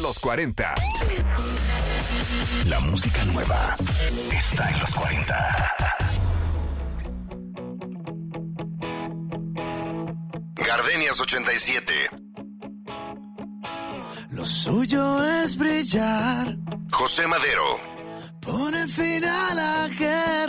los 40. La música nueva está en los 40. Gardenias 87. Lo suyo es brillar. José Madero. Pone fin a la guerra.